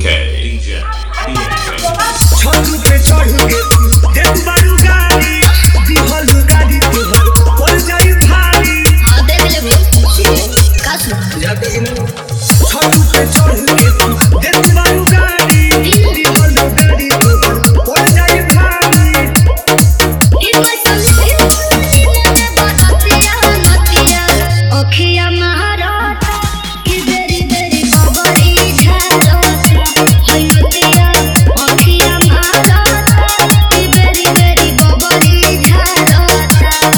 DJ BMK छत पे चढ़ के देख बारू गाड़ी दिहल गाड़ी तोहर पड़ जाई भारी। हां देख लेबे का सुन याद है कि नहीं छत पे चढ़ के देख बारू गाड़ी दिहल गाड़ी तोहर पड़ जाई भारी। ई मौसम में बदतिया नतिया ओखिया महारात की बेरी बेरी बबड़ी झारत हई नतिया ओखिया महारात की बेरी बेरी बबड़ी झारत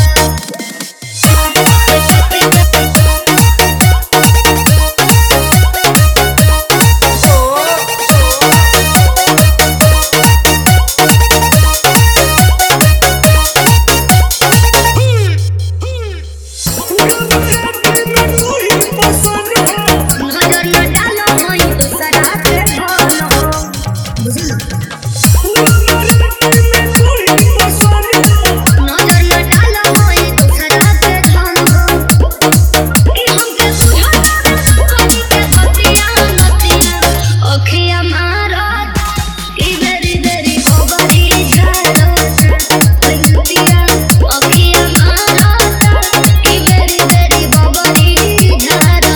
नजर न डालो हई दूसरा पे ढोलो बुझलो नजर न डालो हई दूसरा पे ढोलो कि हमके सुझाव करी के बतिया नतिया ओखिया मारत की बेरी बेरी बबड़ी झारत हई नतिया ओखिया मारत की बेरी बेरी बबड़ी झारत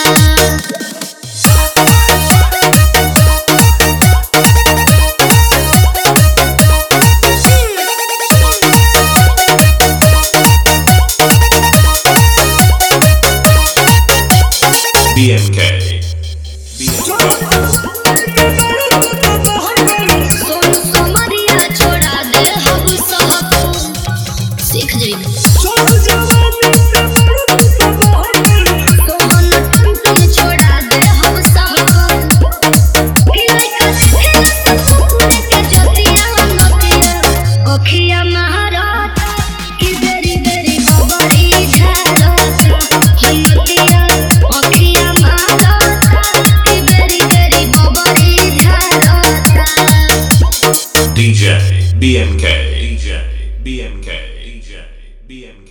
BMK सोनू सोमरिया छोड़ा दे हम सब सीख जइबे सोहन टुन छोड़ा दे हम सब खिलाई का खेला सुकुने के जोतिया नतिया ओखिया महारात की बेरी बेरी बबड़ी झारत हई नतिया ओखिया महारात की बेरी बेरी बबड़ी झारत DJ BMK DJ BMK DJ BMK